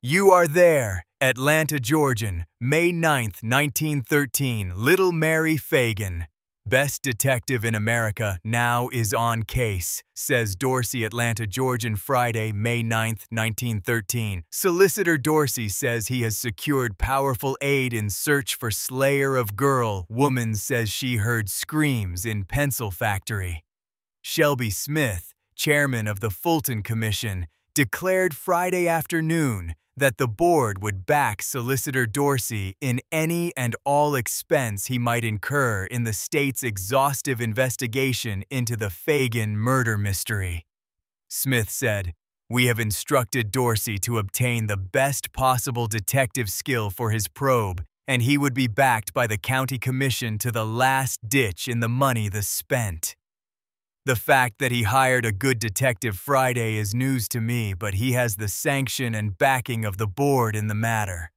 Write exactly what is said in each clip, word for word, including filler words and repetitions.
You are there, Atlanta, Georgia, May ninth, nineteen thirteen, Little Mary Fagan. Best detective in America now is on case, says Dorsey, Atlanta, Georgia, Friday, May ninth, nineteen thirteen. Solicitor Dorsey says he has secured powerful aid in search for slayer of girl. Woman says she heard screams in pencil factory. Shelby Smith, chairman of the Fulton Commission, declared Friday afternoon that the board would back Solicitor Dorsey in any and all expense he might incur in the state's exhaustive investigation into the Fagan murder mystery. Smith said, "We have instructed Dorsey to obtain the best possible detective skill for his probe, and he would be backed by the county commission to the last ditch in the money the spent. The fact that he hired a good detective Friday is news to me, but he has the sanction and backing of the board in the matter.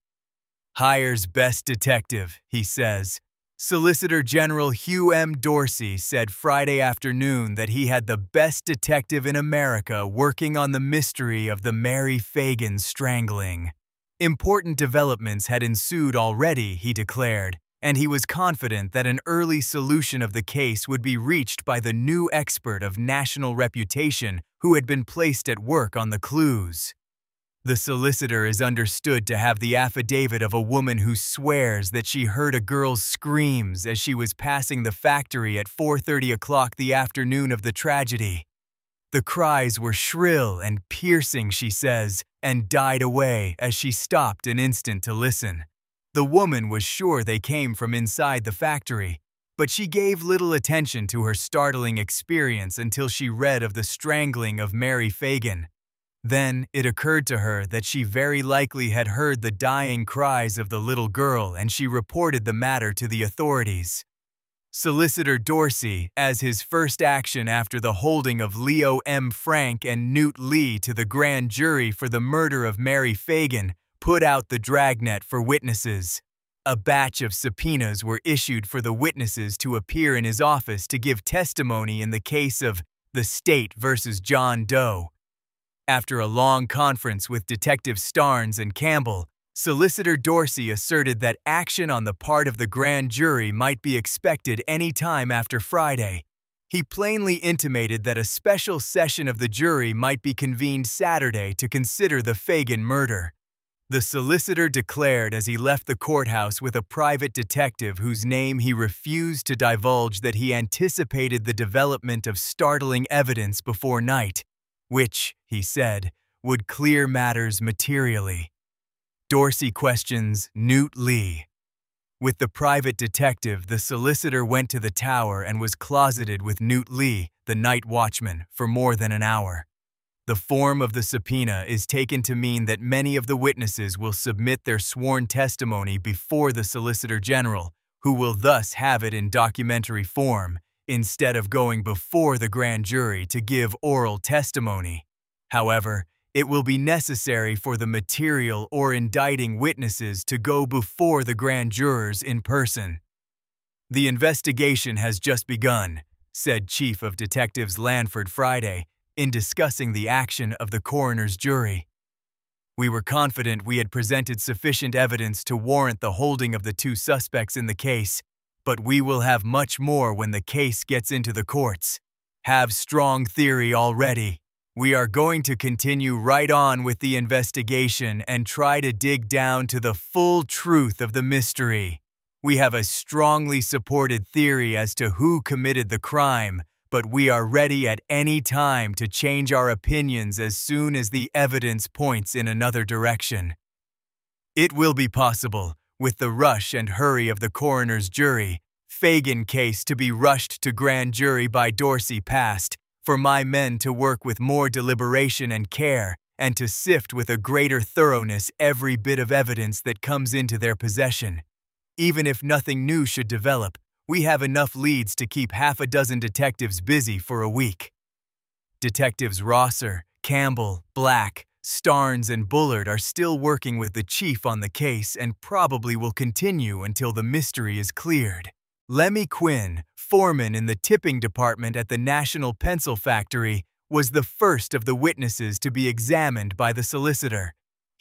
Hires best detective," he says. Solicitor General Hugh M. Dorsey said Friday afternoon that he had the best detective in America working on the mystery of the Mary Fagan strangling. Important developments had ensued already, he declared, and he was confident that an early solution of the case would be reached by the new expert of national reputation who had been placed at work on the clues. The solicitor is understood to have the affidavit of a woman who swears that she heard a girl's screams as she was passing the factory at four thirty o'clock the afternoon of the tragedy. The cries were shrill and piercing, she says, and died away as she stopped an instant to listen. The woman was sure they came from inside the factory, but she gave little attention to her startling experience until she read of the strangling of Mary Fagan. Then it occurred to her that she very likely had heard the dying cries of the little girl, and she reported the matter to the authorities. Solicitor Dorsey, as his first action after the holding of Leo M. Frank and Newt Lee to the grand jury for the murder of Mary Fagan, put out the dragnet for witnesses. A batch of subpoenas were issued for the witnesses to appear in his office to give testimony in the case of the State versus John Doe. After a long conference with Detectives Starnes and Campbell, Solicitor Dorsey asserted that action on the part of the grand jury might be expected any time after Friday. He plainly intimated that a special session of the jury might be convened Saturday to consider the Fagan murder. The solicitor declared as he left the courthouse with a private detective whose name he refused to divulge that he anticipated the development of startling evidence before night, which, he said, would clear matters materially. Dorsey questions Newt Lee. With the private detective, the solicitor went to the tower and was closeted with Newt Lee, the night watchman, for more than an hour. The form of the subpoena is taken to mean that many of the witnesses will submit their sworn testimony before the Solicitor General, who will thus have it in documentary form, instead of going before the grand jury to give oral testimony. However, it will be necessary for the material or indicting witnesses to go before the grand jurors in person. "The investigation has just begun," said Chief of Detectives Lanford Friday, in discussing the action of the coroner's jury. "We were confident we had presented sufficient evidence to warrant the holding of the two suspects in the case, but we will have much more when the case gets into the courts. Have strong theory already. We are going to continue right on with the investigation and try to dig down to the full truth of the mystery. We have a strongly supported theory as to who committed the crime, but we are ready at any time to change our opinions as soon as the evidence points in another direction. It will be possible, with the rush and hurry of the coroner's jury, Fagan case to be rushed to grand jury by Dorsey passed, for my men to work with more deliberation and care, and to sift with a greater thoroughness every bit of evidence that comes into their possession. Even if nothing new should develop, we have enough leads to keep half a dozen detectives busy for a week." Detectives Rosser, Campbell, Black, Starnes, and Bullard are still working with the chief on the case and probably will continue until the mystery is cleared. Lemmy Quinn, foreman in the tipping department at the National Pencil Factory, was the first of the witnesses to be examined by the solicitor.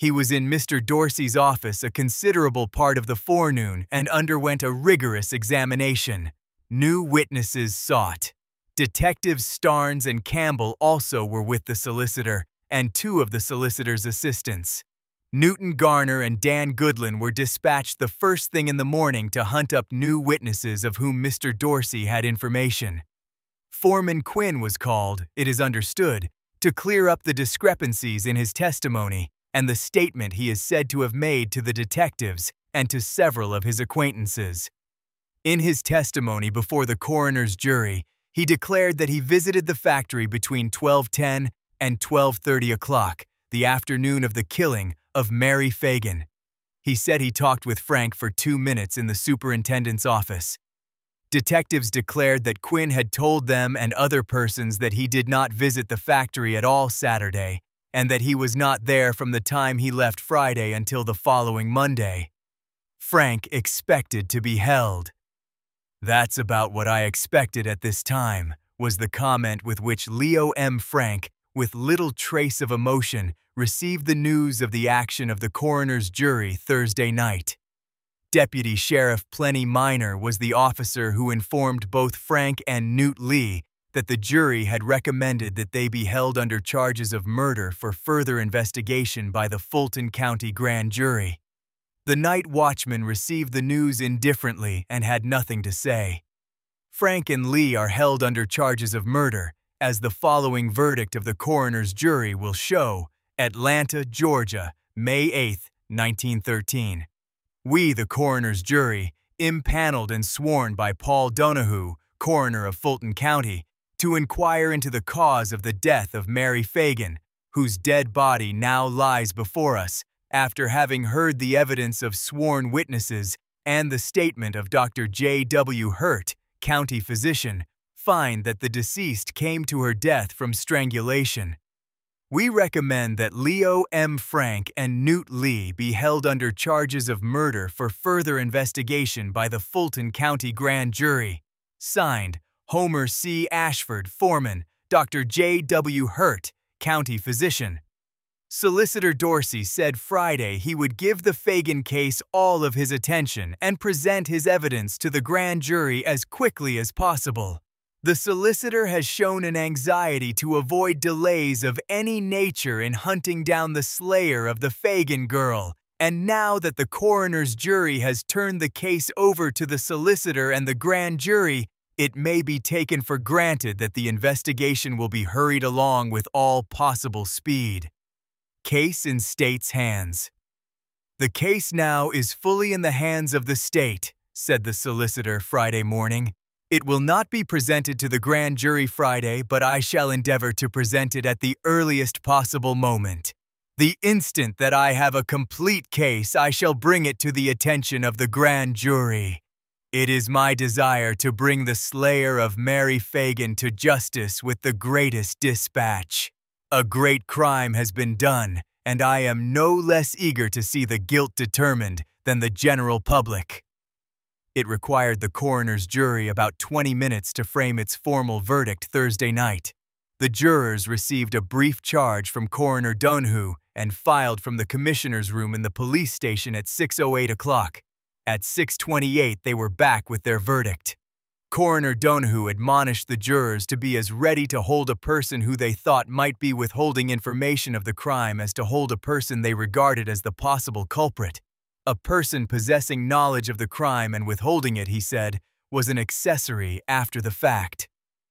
He was in Mister Dorsey's office a considerable part of the forenoon and underwent a rigorous examination. New witnesses sought. Detectives Starnes and Campbell also were with the solicitor, and two of the solicitor's assistants. Newton Garner and Dan Goodlin were dispatched the first thing in the morning to hunt up new witnesses of whom Mister Dorsey had information. Foreman Quinn was called, it is understood, to clear up the discrepancies in his testimony and the statement he is said to have made to the detectives and to several of his acquaintances. In his testimony before the coroner's jury, he declared that he visited the factory between twelve ten and twelve thirty o'clock, the afternoon of the killing of Mary Fagan. He said he talked with Frank for two minutes in the superintendent's office. Detectives declared that Quinn had told them and other persons that he did not visit the factory at all Saturday, and that he was not there from the time he left Friday until the following Monday. Frank expected to be held. "That's about what I expected at this time," was the comment with which Leo M. Frank, with little trace of emotion, received the news of the action of the coroner's jury Thursday night. Deputy Sheriff Plenty Minor was the officer who informed both Frank and Newt Lee that the jury had recommended that they be held under charges of murder for further investigation by the Fulton County Grand Jury. The night watchman received the news indifferently and had nothing to say. Frank and Lee are held under charges of murder, as the following verdict of the coroner's jury will show: Atlanta, Georgia, May eighth, nineteen thirteen. We, the coroner's jury, impaneled and sworn by Paul Donahue, coroner of Fulton County, to inquire into the cause of the death of Mary Fagan, whose dead body now lies before us, after having heard the evidence of sworn witnesses and the statement of Doctor J W Hurt, county physician, find that the deceased came to her death from strangulation. We recommend that Leo M. Frank and Newt Lee be held under charges of murder for further investigation by the Fulton County Grand Jury. Signed, Homer C. Ashford, Foreman, Doctor J W Hurt, County Physician. Solicitor Dorsey said Friday he would give the Fagan case all of his attention and present his evidence to the grand jury as quickly as possible. The solicitor has shown an anxiety to avoid delays of any nature in hunting down the slayer of the Fagan girl, and now that the coroner's jury has turned the case over to the solicitor and the grand jury, it may be taken for granted that the investigation will be hurried along with all possible speed. Case in state's hands. "The case now is fully in the hands of the state," said the solicitor Friday morning. "It will not be presented to the grand jury Friday, but I shall endeavor to present it at the earliest possible moment. The instant that I have a complete case, I shall bring it to the attention of the grand jury. It is my desire to bring the slayer of Mary Fagan to justice with the greatest dispatch. A great crime has been done, and I am no less eager to see the guilt determined than the general public." It required the coroner's jury about twenty minutes to frame its formal verdict Thursday night. The jurors received a brief charge from Coroner Donahue and filed from the commissioner's room in the police station at six oh eight o'clock. At six twenty-eight, they were back with their verdict. Coroner Donahue admonished the jurors to be as ready to hold a person who they thought might be withholding information of the crime as to hold a person they regarded as the possible culprit. A person possessing knowledge of the crime and withholding it, he said, was an accessory after the fact.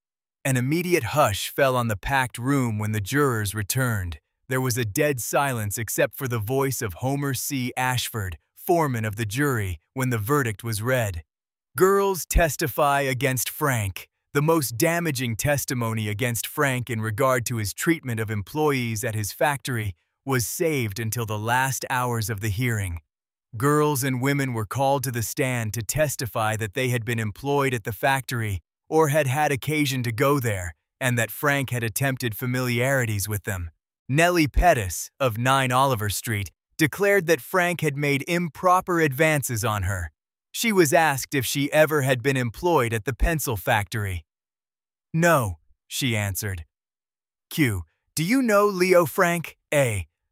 An immediate hush fell on the packed room when the jurors returned. There was a dead silence except for the voice of Homer C. Ashford, foreman of the jury, when the verdict was read. "Girls testify against Frank." The most damaging testimony against Frank in regard to his treatment of employees at his factory was saved until the last hours of the hearing. Girls and women were called to the stand to testify that they had been employed at the factory or had had occasion to go there, and that Frank had attempted familiarities with them. Nellie Pettis, of nine Oliver Street, declared that Frank had made improper advances on her. She was asked if she ever had been employed at the pencil factory. "No," she answered. Q. Do you know Leo Frank? A.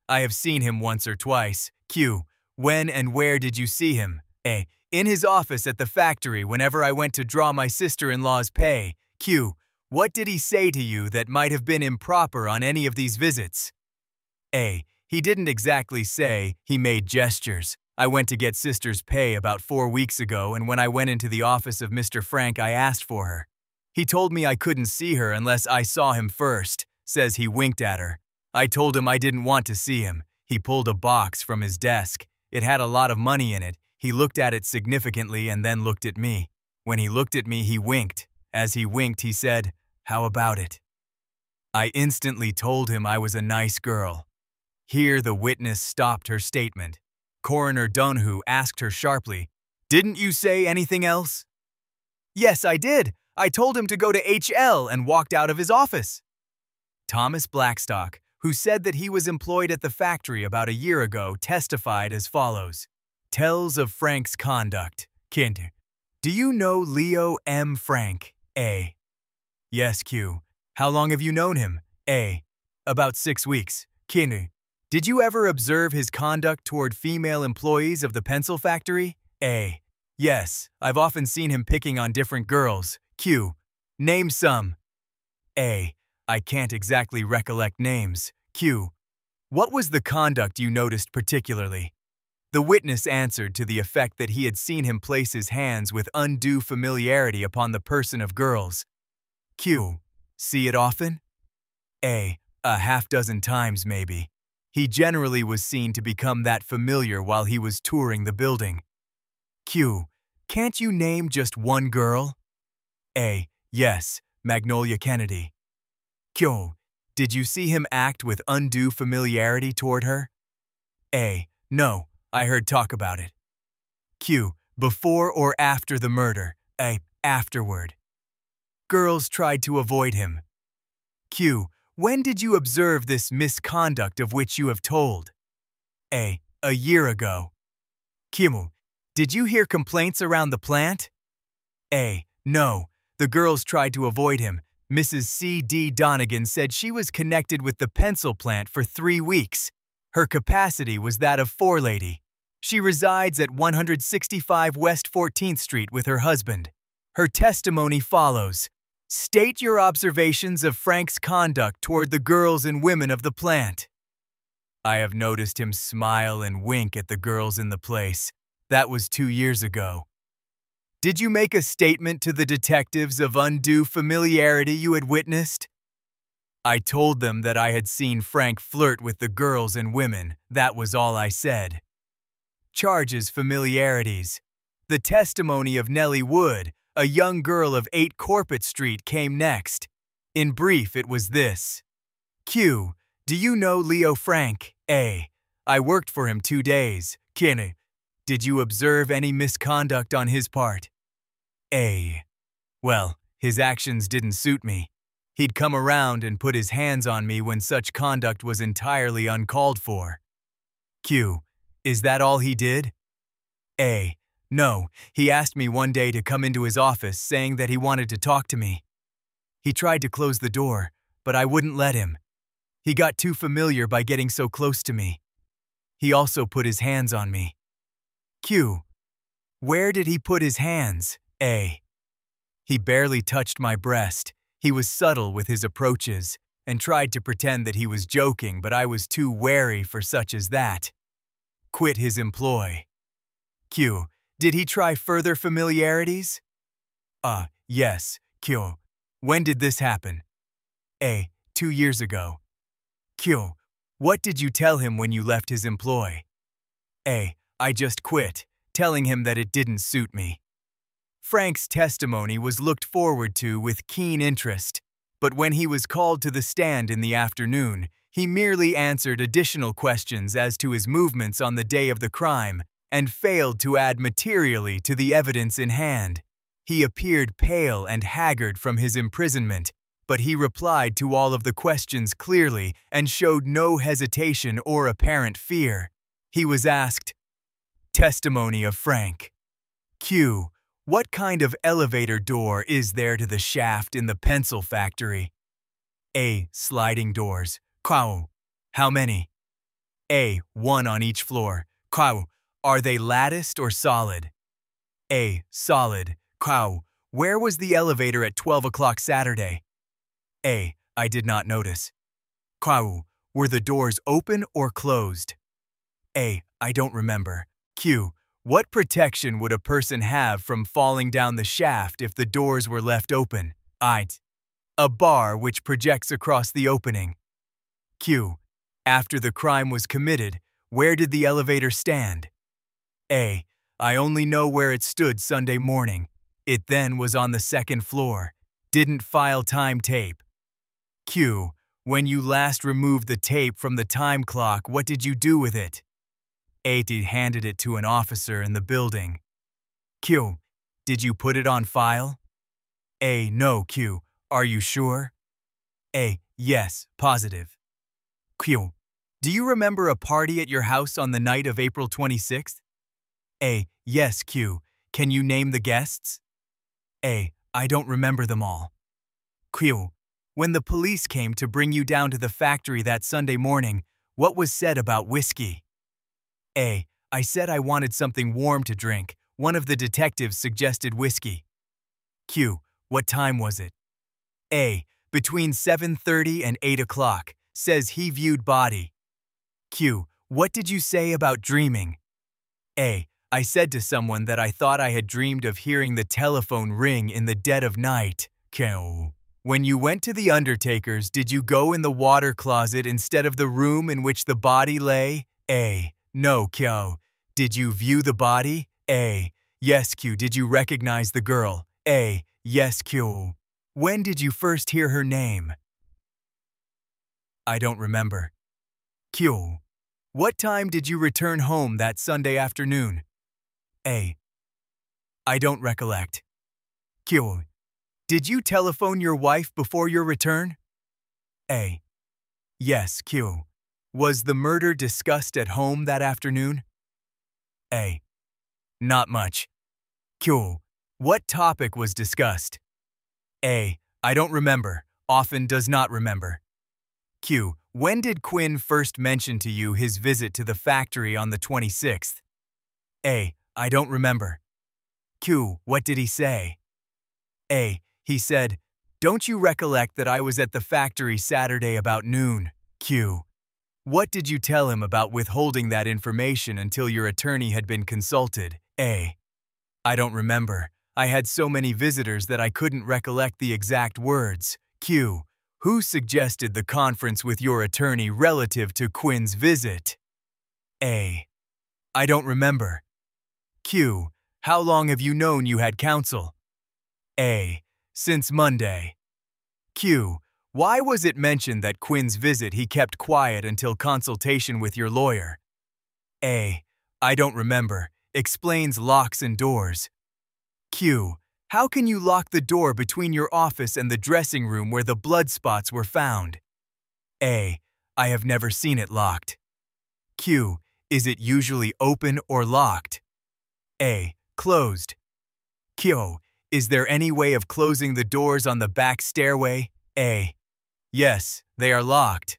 I have seen him once or twice. Q. When and where did you see him? A. In his office at the factory whenever I went to draw my sister-in-law's pay. Q. What did he say to you that might have been improper on any of these visits? A. He didn't exactly say, he made gestures. I went to get sister's pay about four weeks ago, and when I went into the office of Mister Frank, I asked for her. He told me I couldn't see her unless I saw him first. Says he winked at her. I told him I didn't want to see him. He pulled a box from his desk. It had a lot of money in it. He looked at it significantly and then looked at me. When he looked at me, he winked. As he winked, he said, "How about it?" I instantly told him I was a nice girl. Here the witness stopped her statement. Coroner Dunhu asked her sharply, "Didn't you say anything else?" "Yes, I did. I told him to go to H L and walked out of his office." Thomas Blackstock, who said that he was employed at the factory about a year ago, testified as follows. Tells of Frank's conduct. Kind. Do you know Leo M. Frank? A. Yes, Q. How long have you known him? A. About six weeks. Kind. Did you ever observe his conduct toward female employees of the pencil factory? A. Yes, I've often seen him picking on different girls. Q. Name some. A. I can't exactly recollect names. Q. What was the conduct you noticed particularly? The witness answered to the effect that he had seen him place his hands with undue familiarity upon the person of girls. Q. See it often? A. A half dozen times, maybe. He generally was seen to become that familiar while he was touring the building. Q. Can't you name just one girl? A. Yes, Magnolia Kennedy. Q. Did you see him act with undue familiarity toward her? A. No, I heard talk about it. Q. Before or after the murder? A. Afterward. Girls tried to avoid him. Q. When did you observe this misconduct of which you have told? A. A year ago. Q. Did you hear complaints around the plant? A. No. The girls tried to avoid him. Missus C D Donegan said she was connected with the pencil plant for three weeks. Her capacity was that of forelady. She resides at one sixty-five West fourteenth Street with her husband. Her testimony follows. State your observations of Frank's conduct toward the girls and women of the plant. I have noticed him smile and wink at the girls in the place. That was two years ago. Did you make a statement to the detectives of undue familiarity you had witnessed? I told them that I had seen Frank flirt with the girls and women. That was all I said. Charges familiarities. The testimony of Nellie Wood, a young girl of eight Corpet Street, came next. In brief, it was this. Q. Do you know Leo Frank? A. I worked for him two days. Q. Did you observe any misconduct on his part? A. Well, his actions didn't suit me. He'd come around and put his hands on me when such conduct was entirely uncalled for. Q. Is that all he did? A. No, he asked me one day to come into his office saying that he wanted to talk to me. He tried to close the door, but I wouldn't let him. He got too familiar by getting so close to me. He also put his hands on me. Q. Where did he put his hands? A. He barely touched my breast. He was subtle with his approaches and tried to pretend that he was joking, but I was too wary for such as that. Quit his employ. Q. Did he try further familiarities? Uh, yes, Q. When did this happen? A. Two years ago. Q. What did you tell him when you left his employ? A. I just quit, telling him that it didn't suit me. Frank's testimony was looked forward to with keen interest, but when he was called to the stand in the afternoon, he merely answered additional questions as to his movements on the day of the crime and failed to add materially to the evidence in hand. He appeared pale and haggard from his imprisonment, but he replied to all of the questions clearly and showed no hesitation or apparent fear. He was asked, Testimony of Frank. Q. What kind of elevator door is there to the shaft in the pencil factory? A. Sliding doors. Q. How many? A. One on each floor. Q. Are they latticed or solid? A. Solid. Q. Where was the elevator at twelve o'clock Saturday? A. I did not notice. Q. Were the doors open or closed? A. I don't remember. Q. What protection would a person have from falling down the shaft if the doors were left open? I. A bar which projects across the opening. Q. After the crime was committed, where did the elevator stand? A. I only know where it stood Sunday morning. It then was on the second floor. Didn't file time tape. Q. When you last removed the tape from the time clock, what did you do with it? A. Handed it to an officer in the building. Q. Did you put it on file? A. No. Q. Are you sure? A. Yes, positive. Q. Do you remember a party at your house on the night of April twenty-sixth? A. Yes. Q. Can you name the guests? A. I don't remember them all. Q. When the police came to bring you down to the factory that Sunday morning, what was said about whiskey? A. I said I wanted something warm to drink. One of the detectives suggested whiskey. Q. What time was it? A. Between seven thirty and eight o'clock. Says he viewed body. Q. What did you say about dreaming? A. I said to someone that I thought I had dreamed of hearing the telephone ring in the dead of night. Q. When you went to the undertaker's, did you go in the water closet instead of the room in which the body lay? A. No. Q. Did you view the body? A. Yes. Q. Did you recognize the girl? A. Yes. Q. When did you first hear her name? I don't remember. Q. What time did you return home that Sunday afternoon? A. I don't recollect. Q. Did you telephone your wife before your return? A. Yes. Q. Was the murder discussed at home that afternoon? A. Not much. Q. What topic was discussed? A. I don't remember. Often does not remember. Q. When did Quinn first mention to you his visit to the factory on the twenty-sixth? A. I don't remember. Q. What did he say? A. He said, don't you recollect that I was at the factory Saturday about noon? Q. What did you tell him about withholding that information until your attorney had been consulted? A. I don't remember. I had so many visitors that I couldn't recollect the exact words. Q. Who suggested the conference with your attorney relative to Quinn's visit? A. I don't remember. Q. How long have you known you had counsel? A. Since Monday. Q. Why was it mentioned that Quinn's visit he kept quiet until consultation with your lawyer? A. I don't remember. Explains locks and doors. Q. How can you lock the door between your office and the dressing room where the blood spots were found? A. I have never seen it locked. Q. Is it usually open or locked? A. Closed. Q. Is there any way of closing the doors on the back stairway? A. Yes, they are locked.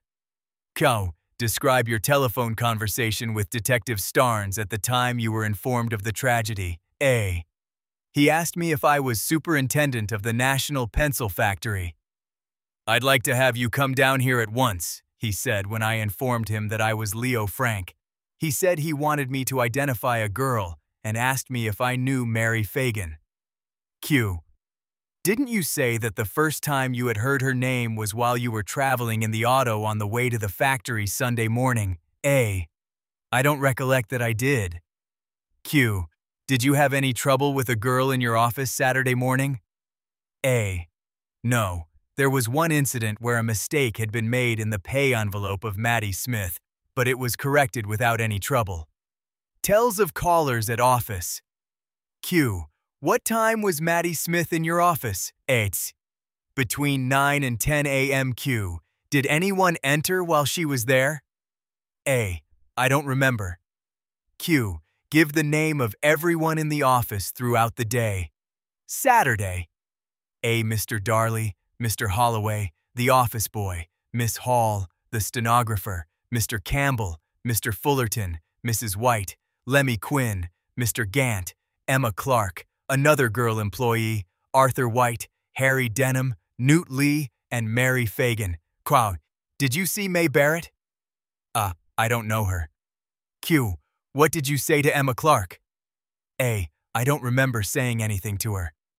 Q. Describe your telephone conversation with Detective Starnes at the time you were informed of the tragedy. A. He asked me if I was superintendent of the National Pencil Factory. I'd like to have you come down here at once, he said when I informed him that I was Leo Frank. He said he wanted me to identify a girl and asked me if I knew Mary Fagan. Q. Didn't you say that the first time you had heard her name was while you were traveling in the auto on the way to the factory Sunday morning? A. I don't recollect that I did. Q. Did you have any trouble with a girl in your office Saturday morning? A. No. There was one incident where a mistake had been made in the pay envelope of Maddie Smith, but it was corrected without any trouble. Tells of callers at office. Q. What time was Maddie Smith in your office? eight. Between nine and ten a m Q. Did anyone enter while she was there? A. I don't remember. Q. Give the name of everyone in the office throughout the day. Saturday. A. Mister Darley, Mister Holloway, the office boy, Miss Hall, the stenographer, Mister Campbell, Mister Fullerton, Missus White, Lemmy Quinn, Mister Gant, Emma Clark, another girl employee, Arthur White, Harry Denham, Newt Lee, and Mary Fagan. Crowd, did you see May Barrett? Uh, I don't know her. Q, what did you say to Emma Clark? A, I don't remember saying anything to her.